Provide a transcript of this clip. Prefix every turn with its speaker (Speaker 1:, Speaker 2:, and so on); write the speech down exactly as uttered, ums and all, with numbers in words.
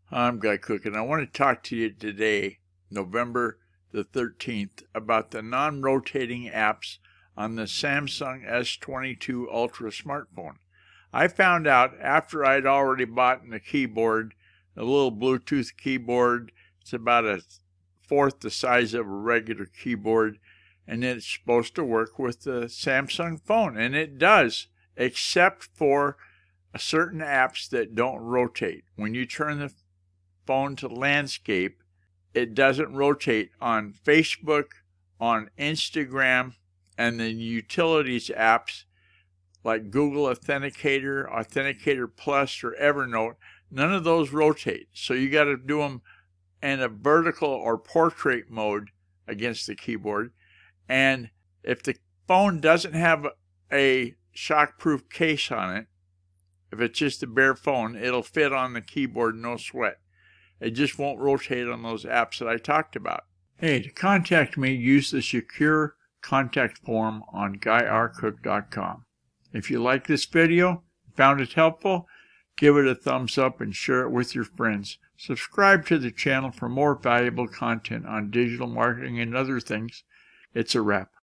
Speaker 1: I'm Guy Cook, and I want to talk to you today, November the thirteenth, about the non-rotating apps on the Samsung S twenty-two Ultra smartphone. I found out after I'd already bought a keyboard, a little Bluetooth keyboard. It's about a fourth the size of a regular keyboard, and it's supposed to work with the Samsung phone, and it does, except for certain apps that don't rotate. When you turn the phone to landscape, it doesn't rotate on Facebook, on Instagram, and the utilities apps like Google Authenticator, Authenticator Plus, or Evernote. None of those rotate, so you got to do them in a vertical or portrait mode against the keyboard. And if the phone doesn't have a shockproof case on it, if it's just a bare phone, it'll fit on the keyboard, no sweat. It just won't rotate on those apps that I talked about. Hey, to contact me, use the secure contact form on guy r cook dot com. If you like this video, found it helpful, give it a thumbs up and share it with your friends. Subscribe to the channel for more valuable content on digital marketing and other things. It's a wrap.